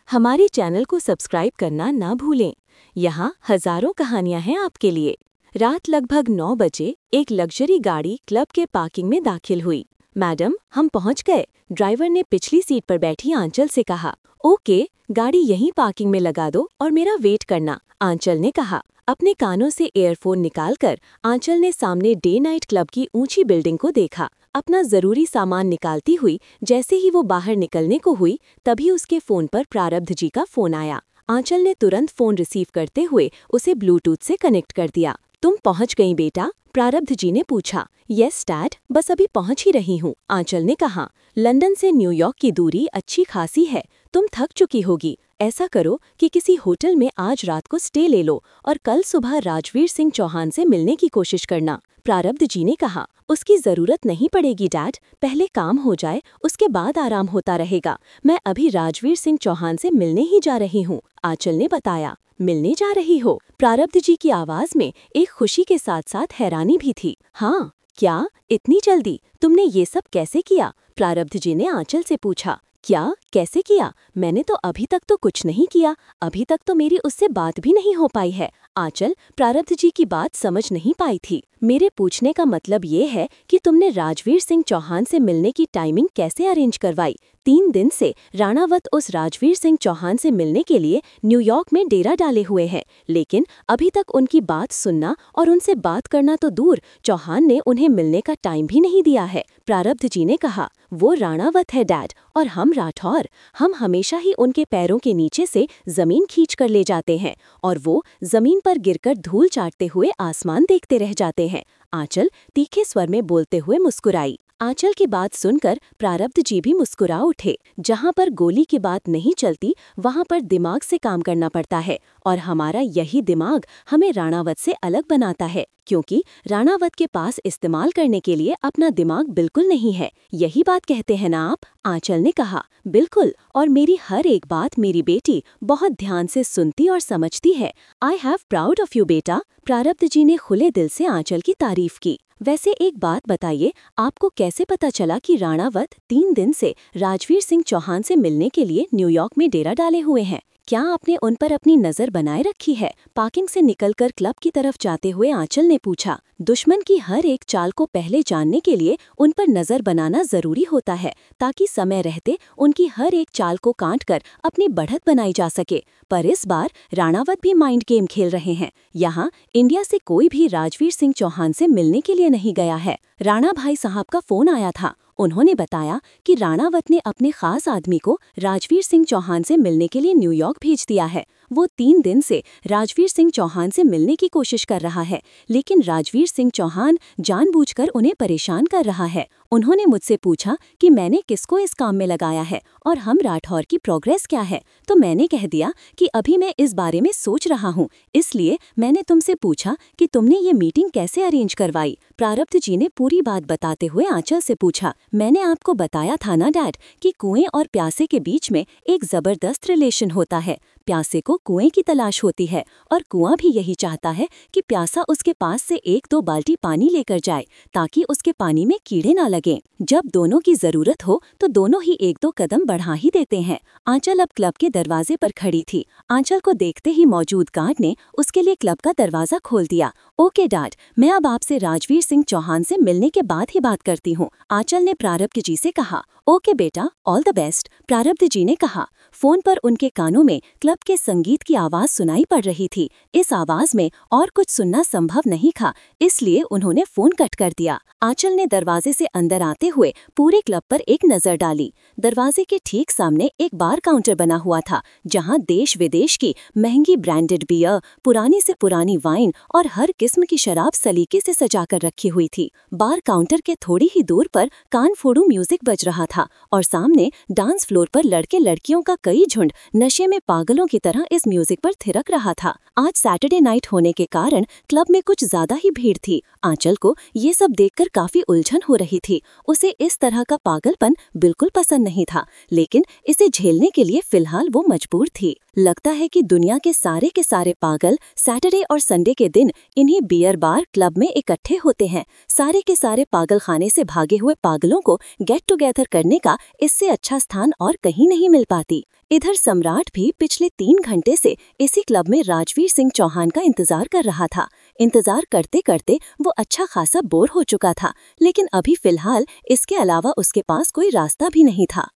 हमारे चैनल को सब्सक्राइब करना ना भूलें। यहाँ हजारों कहानियां हैं आपके लिए। रात लगभग 9 बजे एक लग्जरी गाड़ी क्लब के पार्किंग में दाखिल हुई। मैडम, हम पहुंच गए, ड्राइवर ने पिछली सीट पर बैठी आंचल से कहा। ओके, गाड़ी यहीं पार्किंग में लगा दो और मेरा वेट करना, आंचल ने कहा। अपने कानों से ईयरफोन निकालकर आंचल ने सामने डे नाइट क्लब की ऊंची बिल्डिंग को देखा। अपना जरूरी सामान निकालती हुई जैसे ही वो बाहर निकलने को हुई, तभी उसके फोन पर प्रारब्ध जी का फोन आया। आंचल ने तुरंत फोन रिसीव करते हुए उसे ब्लूटूथ से कनेक्ट कर दिया। तुम पहुंच गई बेटा? प्रारब्ध जी ने पूछा। यस डैड, बस अभी पहुंच ही रही हूँ, आंचल ने कहा। लंदन से न्यूयॉर्क की दूरी अच्छी खासी है, तुम थक चुकी होगी। ऐसा करो कि किसी होटल में आज रात को स्टे ले लो और कल सुबह राजवीर सिंह चौहान से मिलने की कोशिश करना, प्रारब्ध जी ने कहा। उसकी जरूरत नहीं पड़ेगी डैड, पहले काम हो जाए उसके बाद आराम होता रहेगा। मैं अभी राजवीर सिंह चौहान से मिलने ही जा रही हूँ, आंचल ने बताया। मिलने जा रही हो? प्रारब्ध जी की आवाज में एक खुशी के साथ साथ हैरानी भी थी। हाँ। क्या इतनी जल्दी? तुमने ये सब कैसे किया? प्रारब्ध जी ने आंचल से पूछा। क्या कैसे किया? मैंने तो अभी तक तो कुछ नहीं किया, अभी तक तो मेरी उससे बात भी नहीं हो पाई है। आंचल प्रारब्ध जी की बात समझ नहीं पाई थी। मेरे पूछने का मतलब ये है कि तुमने राजवीर सिंह चौहान से मिलने की टाइमिंग कैसे अरेंज करवाई? 3 दिन से राणावत उस राजवीर सिंह चौहान से मिलने के लिए न्यूयॉर्क में डेरा डाले हुए हैं, लेकिन अभी तक उनकी बात सुनना और उनसे बात करना तो दूर, चौहान ने उन्हें मिलने का टाइम भी नहीं दिया है, प्रारब्ध जी ने कहा। वो राणावत है डैड और हम राठौर, हम हमेशा ही उनके पैरों के नीचे से जमीन खींच कर ले जाते हैं और वो जमीन पर गिरकर धूल चाटते हुए आसमान देखते रह जाते हैं, आंचल तीखे स्वर में बोलते हुए मुस्कुराई। आंचल की बात सुनकर प्रारब्ध जी भी मुस्कुरा उठे। जहाँ पर गोली की बात नहीं चलती वहाँ पर दिमाग से काम करना पड़ता है और हमारा यही दिमाग हमें राणावत से अलग बनाता है, क्योंकि राणावत के पास इस्तेमाल करने के लिए अपना दिमाग बिल्कुल नहीं है। यही बात कहते हैं ना आप? आंचल ने कहा। बिल्कुल, और मेरी हर एक बात मेरी बेटी बहुत ध्यान से सुनती और समझती है। I have proud of you बेटा, प्रारब्ध जी ने खुले दिल से आंचल की तारीफ की। वैसे एक बात बताइए, आपको कैसे पता चला कि राणावत 3 दिन से राजवीर सिंह चौहान से मिलने के लिए न्यूयॉर्क में डेरा डाले हुए हैं? क्या आपने उन पर अपनी नजर बनाए रखी है? पार्किंग से निकलकर क्लब की तरफ जाते हुए आंचल ने पूछा। दुश्मन की हर एक चाल को पहले जानने के लिए उन पर नजर बनाना जरूरी होता है, ताकि समय रहते उनकी हर एक चाल को काटकर अपनी बढ़त बनाई जा सके। पर इस बार राणावत भी माइंड गेम खेल रहे हैं। यहाँ इंडिया से कोई भी राजवीर सिंह चौहान से मिलने के लिए नहीं गया है। राणा भाई साहब का फोन आया था। उन्होंने बताया कि राणावत ने अपने खास आदमी को राजवीर सिंह चौहान से मिलने के लिए न्यूयॉर्क भेज दिया है। वो 3 दिन से राजवीर सिंह चौहान से मिलने की कोशिश कर रहा है, लेकिन राजवीर सिंह चौहान जानबूझकर उन्हें परेशान कर रहा है। उन्होंने मुझसे पूछा कि मैंने किसको इस काम में लगाया है और हम राठौर की प्रोग्रेस क्या है, तो मैंने कह दिया कि अभी मैं इस बारे में सोच रहा हूँ, इसलिए मैंने तुमसे पूछा कि तुमने ये मीटिंग कैसे अरेंज करवाई। प्रारब्ध जी ने पूरी बात बताते हुए आंचल से पूछा। मैंने आपको बताया था ना डैड कि कुएं और प्यासे के बीच में एक जबरदस्त रिलेशन होता है। प्यासे को कुएं की तलाश होती है और कुआं भी यही चाहता है कि प्यासा उसके पास से 1-2 बाल्टी पानी लेकर जाए, ताकि उसके पानी में कीड़े ना लगें। जब दोनों की जरूरत हो तो दोनों ही 1-2 कदम बढ़ा ही देते हैं। आंचल अब क्लब के दरवाजे पर खड़ी थी। आंचल को देखते ही मौजूद गार्ड ने उसके लिए क्लब का दरवाजा खोल दिया। ओके डैड, मैं अब आपसे राजवीर सिंह चौहान से मिलने के बाद ही बात करती हूँ, आंचल ने प्रारब्ध जी से कहा। ओके बेटा, ऑल द बेस्ट, प्रारब्ध जी ने कहा। फोन पर उनके कानों में क्लब के संगीत की आवाज सुनाई पड़ रही थी। इस आवाज में और कुछ सुनना संभव नहीं था, इसलिए उन्होंने फोन कट कर दिया। आंचल ने दरवाजे से अंदर आते हुए पूरे क्लब पर एक नजर डाली। दरवाजे के ठीक सामने एक बार काउंटर बना हुआ था, जहां देश विदेश की महंगी ब्रांडेड बियर, पुरानी से पुरानी वाइन और हर किस्म की शराब सलीके से सजाकर रखी हुई थी। बार काउंटर के थोड़ी ही दूर पर कान फोड़ू म्यूजिक बज रहा था और सामने डांस फ्लोर पर लड़के लड़कियों का कई झुंड नशे में पागलों की तरह इस म्यूजिक पर थिरक रहा था। आज सैटरडे नाइट होने के कारण क्लब में कुछ ज्यादा ही भीड़ थी। आंचल को ये सब देखकर काफी उलझन हो रही थी। उसे इस तरह का पागलपन बिल्कुल पसंद नहीं था, लेकिन इसे झेलने के लिए फिलहाल वो मजबूर थी। लगता है कि दुनिया के सारे पागल सैटरडे और संडे के दिन इन्हीं बियर बार क्लब में इकट्ठे होते हैं। सारे के सारे पागल खाने से भागे हुए पागलों को गेट टुगेदर करने का इससे अच्छा स्थान और कहीं नहीं मिल पाती। इधर सम्राट भी पिछले 3 घंटे से इसी क्लब में राजवीर सिंह चौहान का इंतजार कर रहा था। इंतजार करते करते वो अच्छा खासा बोर हो चुका था, लेकिन अभी फिलहाल इसके अलावा उसके पास कोई रास्ता भी नहीं था।